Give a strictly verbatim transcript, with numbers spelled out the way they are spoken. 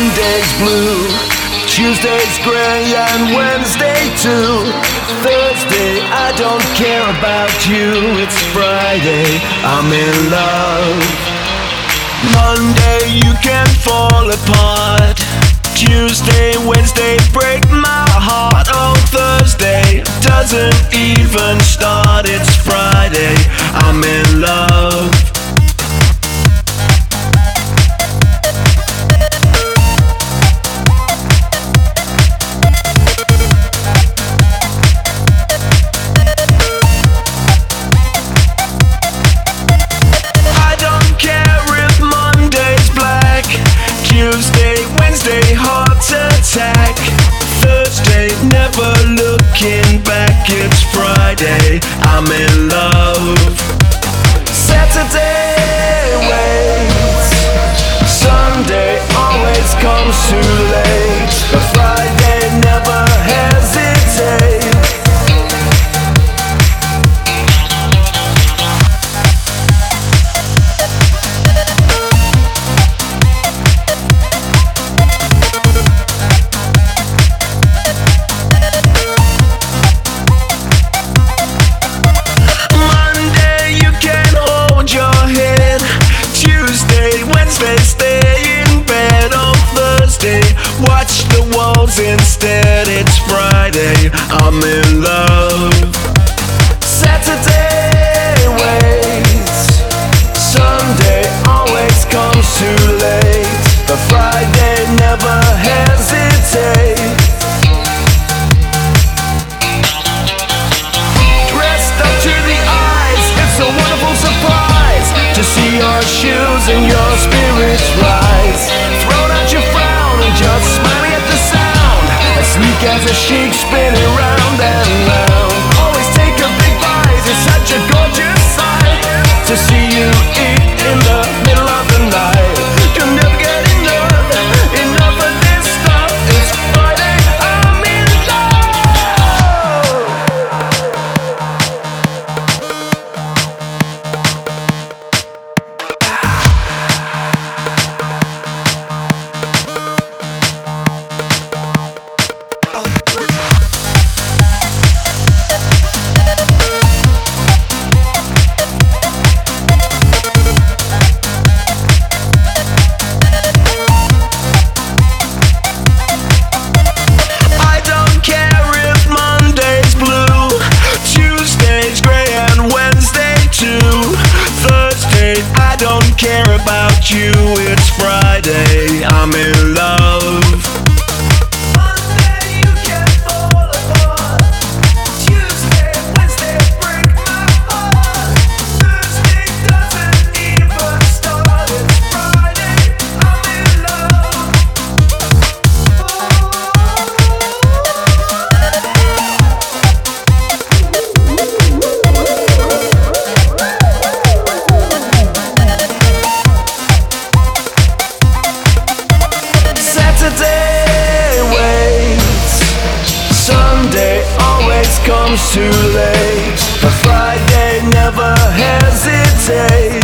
Monday's blue, Tuesday's gray, and Wednesday too. Thursday, I don't care about you. It's Friday, I'm in love. Monday, you can fall apart. Tuesday, Wednesday, break my heart. Oh, Thursday doesn't even start. It's Friday, I'm in love. I don't care if Monday's black. Tuesday, Wednesday, heart attack. Thursday, never looking back. It's Friday, I'm in love. Saturday waits. Sunday always comes too late. But Friday never hesitates. Stay in bed on Thursday, watch the walls instead. It's Friday, I'm in love. Saturday waits. Sunday always comes too late. But Friday never hesitates. Dressed up to the eyes, it's a wonderful surprise to see your shoes and your spirits rise. Thrown out your frown and just smiling at the sound. As sleek as a sheik spinning round and round. Always take a big bite, it's such a gorgeous sight to see you eat in the middle of the night. You'll never get enough, enough of this stuff. It's Friday, I'm in care about you, it's Friday, I'm in love. Monday you can fall apart. Tuesday, Wednesday break my heart. Thursday doesn't even start. It's Friday, I'm in love. Saturday waits. Sunday always comes too late. But Friday never hesitates.